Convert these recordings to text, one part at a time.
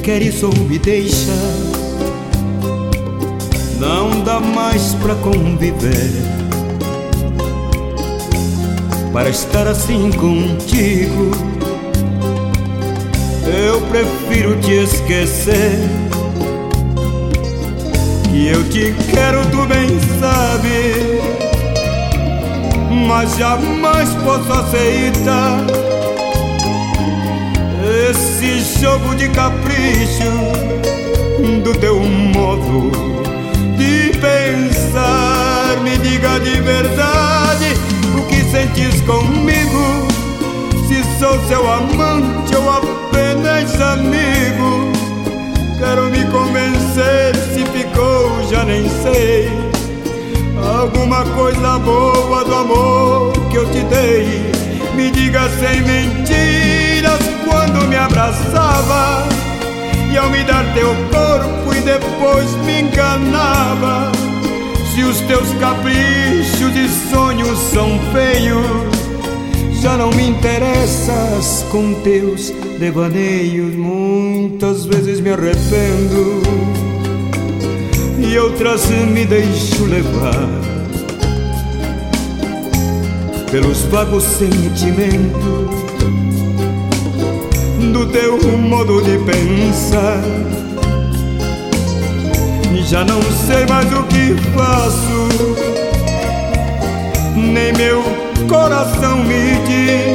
queres ou me deixa. Não dá mais pra conviver, para estar assim contigo. Eu prefiro te esquecer, que eu te quero, tu bem sabe, mas jamais posso aceitar esse jogo de capricho do teu modo de pensar. Me diga de verdade o que sentes comigo, se sou seu amante ou apenas amigo. Quero me convencer, se ficou já nem sei, alguma coisa boa do amor que eu te dei. Me diga sem mentiras quando me abraçava, e ao me dar teu corpo e depois me enganava. Se os teus caprichos e sonhos são feios, já não me interessas com teus devaneios. Muitas vezes me arrependo e outras me deixo levar pelos vagos sentimentos do teu modo de pensar. Já não sei mais o que faço, nem meu coração me diz.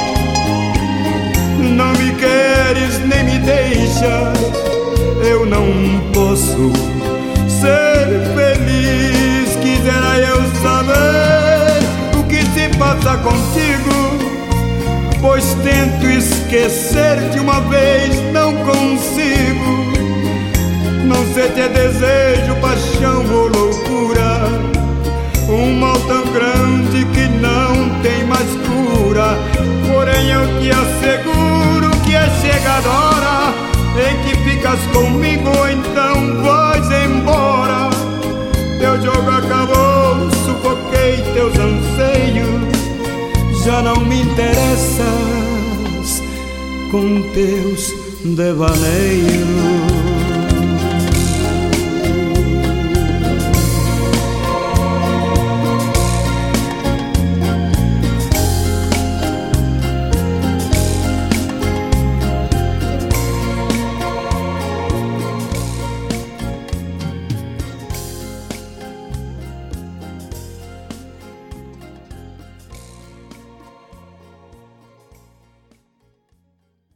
Não me queres nem me deixas, eu não posso ser feliz. Quisera eu saber o que se passa contigo, pois tento esquecer de uma vez, não consigo. Não sei se é desejo, paixão ou loucura, um mal tão grande que não tem mais cura. Porém eu te asseguro que é chegada a hora em que ficas comigo, então vais embora. Teu jogo acabou, sufoquei teus anseios, já não me interessas com teus devaneios.